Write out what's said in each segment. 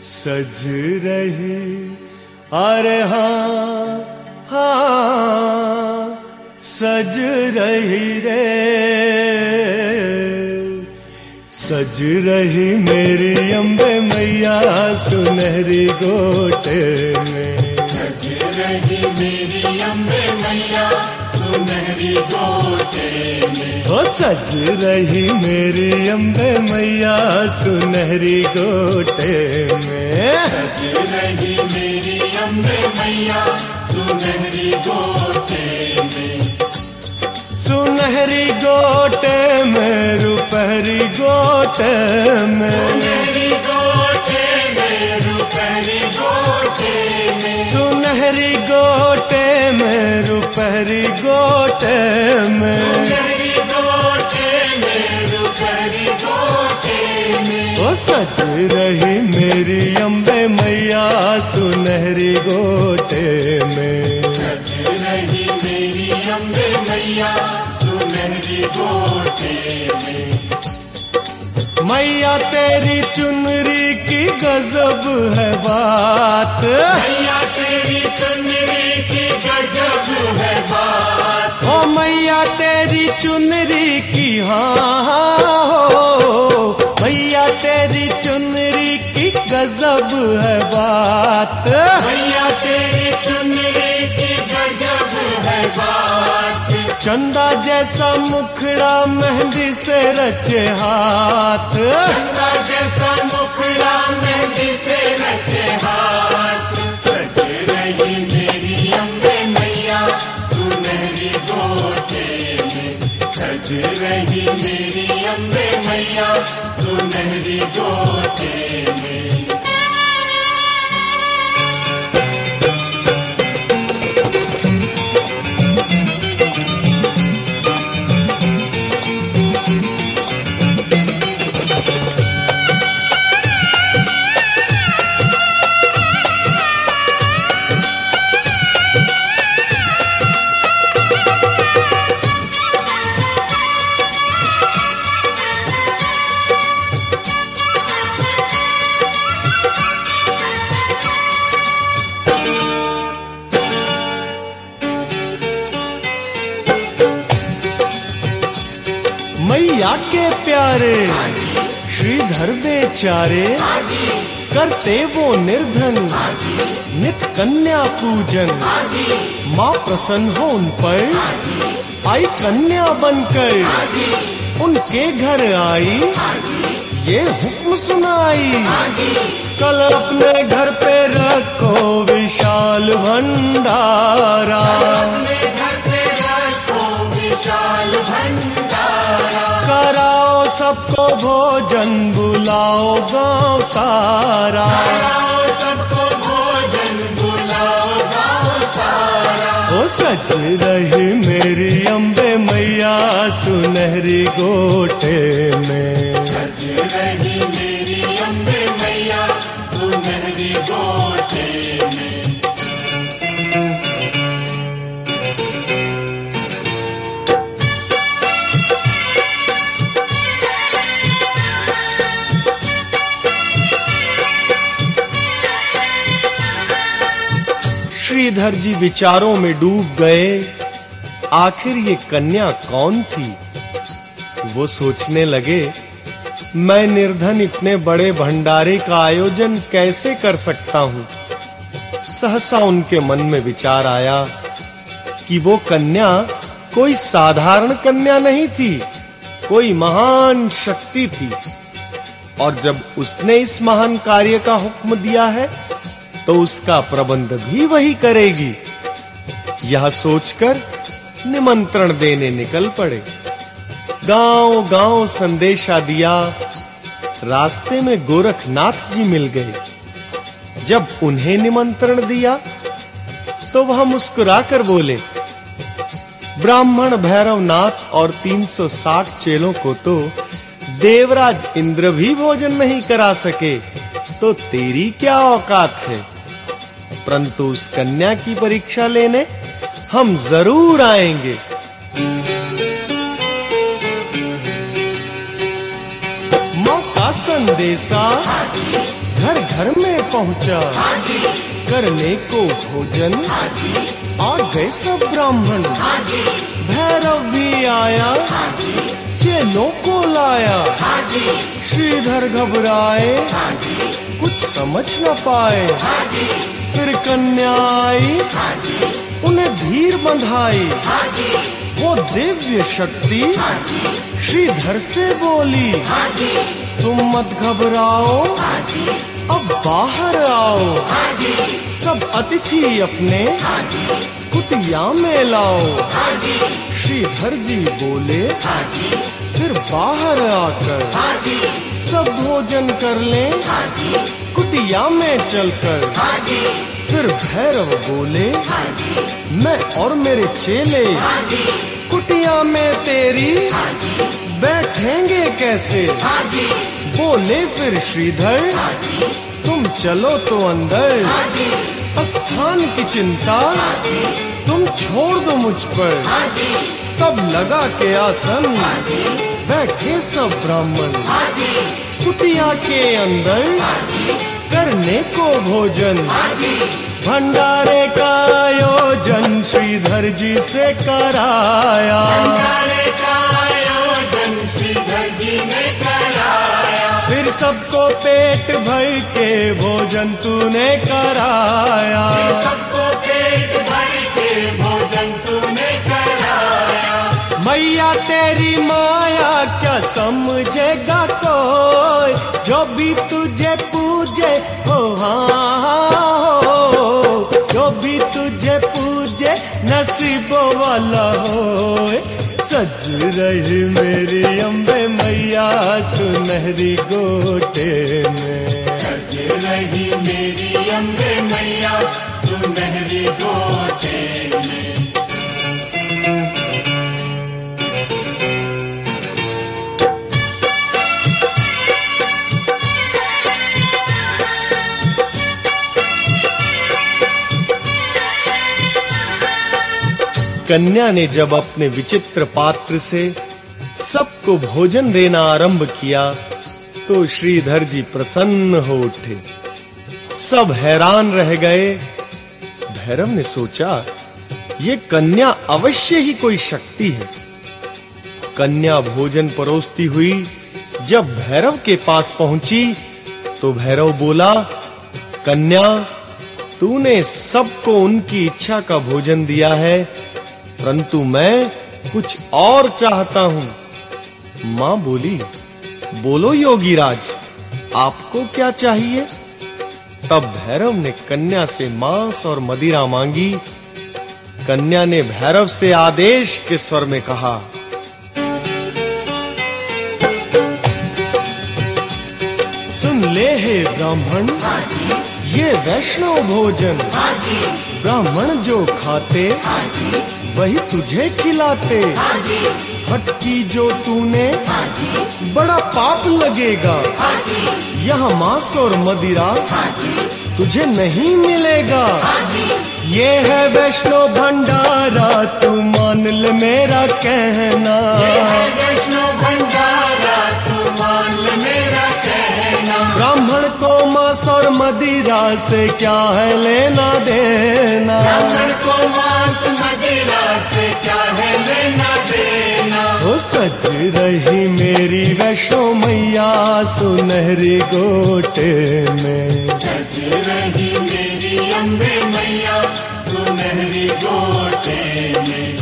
सज रही, अरे हाँ हाँ सज रही रे, सज रही मेरी अम्बे मैया सुनहरी गोटे में, सज रही मेरी अम्बे मैया सुनहरी गोटे में, ओ सज रही मेरी अम्बे मैया सुनहरी गोटे में, सज रही मेरी अम्बे मैया सुनहरी गोटे में, सुनहरी गोटे में रुपहरी गोटे में, सुनहरी गोटे में रुपहरी गोटे में, सुनहरी गोटे में रुपहरी गोटे में, सुनहरी गोटे में रुपहरी गोटे में, ओ सज रही मेरी अम्बे मैया सुनहरी गोटे में, सज रही मेरी अम्बे मैया सुनहरी गोटे में, मैया तेरी चुनरी की गजब है बात, मैया तेरी चुनरी की गजब है बात, ओ मैया तेरी चुनरी की हाँ हो, मैया तेरी चुनरी की गजब है बात, मैया तेरी चुनरी की गजब है बात, चंदा जैसा मुखड़ा मेहंदी से रचे हाथ, चंदा जैसा मुखड़ा मेहंदी से रचे हाथ, सज रही मेरी अम्बे मैया सुनहरी गोटे में, सज रही मेरी अम्बे मैया सुनहरी गोटे में, मैया के प्यारे श्रीधर बेचारे, करते वो निर्धन नित कन्या पूजन, माँ प्रसन्न हो उन पर आई कन्या बनकर, उनके घर आई ये हुक्म सुनाई, कल अपने घर पे रखो विशाल भंडारा, अपने घर पे रखो विशाल भंडारा, कराओ सबको भोजन बुलाओ गाँव सारा, कराओ सबको भोजन बुलाओ गाँव सारा, ओ सज रही मेरी अम्बे मैया सुनहरी गोटे में, सज रही मेरी अम्बे मैया सुनहरी गोटे में, श्रीधर जी विचारों में डूब गए, आखिर ये कन्या कौन थी। वो सोचने लगे, मैं निर्धन इतने बड़े भंडारे का आयोजन कैसे कर सकता हूँ। सहसा उनके मन में विचार आया कि वो कन्या कोई साधारण कन्या नहीं थी, कोई महान शक्ति थी, और जब उसने इस महान कार्य का हुक्म दिया है तो उसका प्रबंध भी वही करेगी। यह सोचकर निमंत्रण देने निकल पड़े। गांव-गांव संदेशा दिया। रास्ते में गोरखनाथ जी मिल गए। जब उन्हें निमंत्रण दिया तो वह मुस्कुराकर बोले, ब्राह्मण भैरवनाथ और 360 चेलों को तो देवराज इंद्र भी भोजन नहीं करा सके, तो तेरी क्या औकात है। परंतु उस कन्या की परीक्षा लेने हम जरूर आएंगे। माँ का संदेशा घर घर में पहुंचा करने को भोजन। आ गए सब ब्राह्मण, भैरव भी आया, चेलों को लाया। श्रीधर घबराए, कुछ समझ न पाए। फिर कन्या आई, उन्हें धीर बंधाई। वो दिव्य शक्ति श्रीधर से बोली, तुम मत घबराओ, अब बाहर आओ। सब अतिथि अपने कुटिया में लाओ। श्रीधर जी बोले, फिर बाहर आकर सब भोजन कर लें कुटिया में चलकर। फिर भैरव बोले, मैं और मेरे चेले कुटिया में तेरी बैठेंगे कैसे। बोले फिर श्रीधर, तुम चलो तो अंदर, स्थान की चिंता तुम छोड़ दो मुझ पर। तब लगा के आसन, बैठे सब ब्राह्मण कुटिया के अंदर करने को भोजन। भंडारे का आयोजन श्रीधर जी से कराया। भंडारे का आयोजन श्रीधर जी ने कराया। फिर सबको पेट भर के भोजन तूने कराया। सबको पेट भर के भोजन तूने कराया। मैया तेरी माया क्या समझेगा कोई, जो भी तुझे पूजे हो हाँ हो। जो भी तुझे पूजे नसीबों वाला हो। सज रही मेरी अम्बे मैया सुनहरी गोटे में। सज रही मेरी अम्बे मैया सुनहरी गोटे में। कन्या ने जब अपने विचित्र पात्र से सबको भोजन देना आरंभ किया तो श्रीधर जी प्रसन्न हो उठे। सब हैरान रह गए। भैरव ने सोचा, ये कन्या अवश्य ही कोई शक्ति है। कन्या भोजन परोसती हुई जब भैरव के पास पहुंची तो भैरव बोला, कन्या तूने सबको उनकी इच्छा का भोजन दिया है, परंतु मैं कुछ और चाहता हूं। मां बोली, बोलो योगीराज, आपको क्या चाहिए। तब भैरव ने कन्या से मांस और मदिरा मांगी। कन्या ने भैरव से आदेश के स्वर में कहा, सुन ले हे ब्राह्मण, ये वैष्णव भोजन ब्राह्मण जो खाते वही तुझे खिलाते। हटकी जो तूने बड़ा पाप लगेगा। यह मांस और मदिरा तुझे नहीं मिलेगा। ये है वैष्णव भंडारा, तू मान ले मेरा कहना। वैष्णव भंडारा तू मान ले मेरा कहना। ब्राह्मण को मांस और मदिरा से क्या है लेना देना। ब्राह्मण को मांस मदिरा से क्या है लेना देना। ओ सज रही मेरी वैष्णो मैया सुनहरी गोटे में। सज रही मेरी अम्बे मैया सुनहरी गोटे में।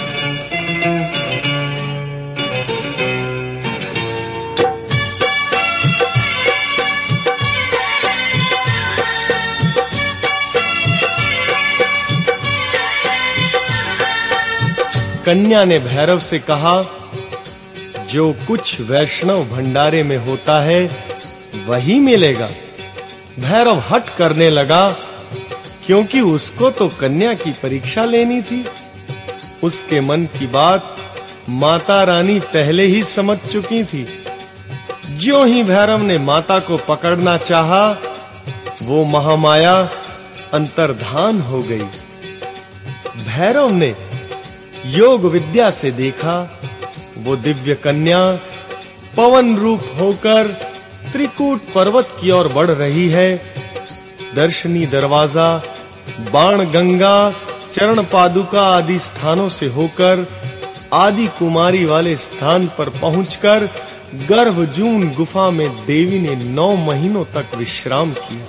कन्या ने भैरव से कहा, जो कुछ वैष्णव भंडारे में होता है वही मिलेगा। भैरव हट करने लगा, क्योंकि उसको तो कन्या की परीक्षा लेनी थी। उसके मन की बात माता रानी पहले ही समझ चुकी थी। ज्यों ही भैरव ने माता को पकड़ना चाहा, वो महामाया अंतर्धान हो गई। भैरव ने योग विद्या से देखा, वो दिव्य कन्या पवन रूप होकर त्रिकूट पर्वत की ओर बढ़ रही है। दर्शनी दरवाजा, बाण गंगा, चरण पादुका आदि स्थानों से होकर आदि कुमारी वाले स्थान पर पहुंचकर गर्भजून गुफा में देवी ने 9 महीनों तक विश्राम किया।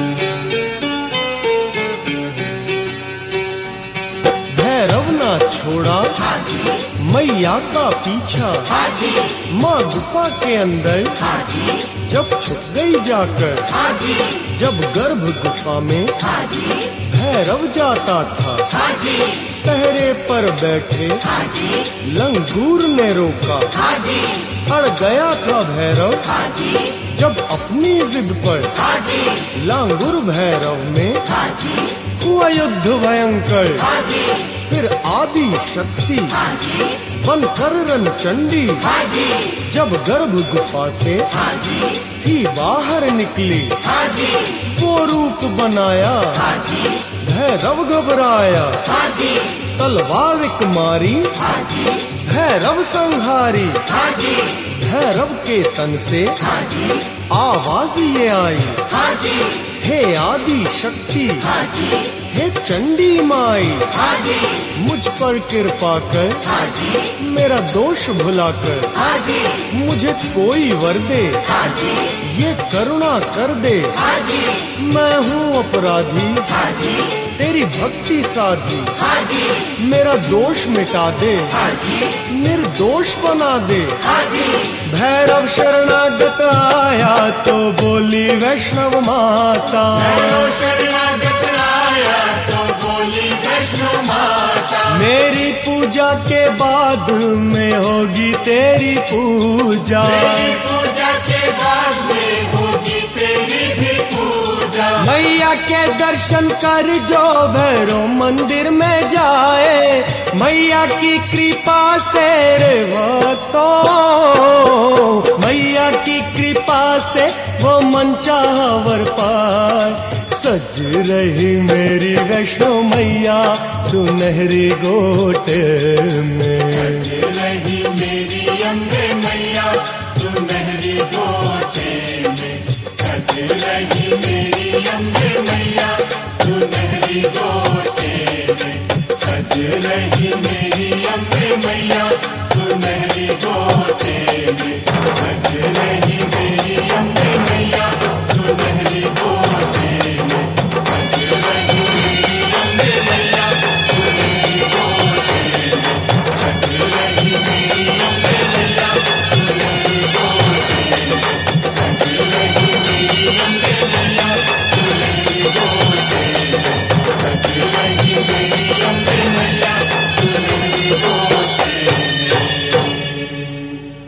भैरव ना छोड़ा मैया का पीछा, माँ गुफा के अंदर जब छुप गई जाकर, जब गर्भ गुफा में भैरव जाता था, पहरे पर बैठे लंगूर ने रोका, अड़ गया था भैरव जब अपनी जिद पर, लांगुर भैरव में हुआ युद्ध भयंकर, फिर आदि शक्ति बनकर रणचंडी जब गर्भ गुफा से थी बाहर निकली, वो रूप बनाया भैरव घबराया, तलवार एक मारी भैरव संहारी, भैरव के तन से आवाज ये आई, हे आदि शक्ति, हे चंडी माई, मुझ पर कृपा कर, मेरा दोष भुलाकर मुझे कोई वर दे, ये करुणा कर दे, मैं हूँ अपराधी, तेरी भक्ति साधी, मेरा दोष मिटा दे, निर्दोष बना दे। भैरव शरणागत आया तो बोली वैष्णव माता, भैरव शरणागत आया तो बोली वैष्णो माता, मेरी पूजा के बाद में होगी तेरी पूजा, तेरी पूजा के बाद में होगी तेरी भी पूजा। मैया के दर्शन कर जो भैरव मंदिर में जाए, मैया की कृपा से रे भक्तों, मैया की कृपा से वो मनचाहा वर पाए। सज रही मेरी वैष्णो मैया सुनहरी गोट में, सज रही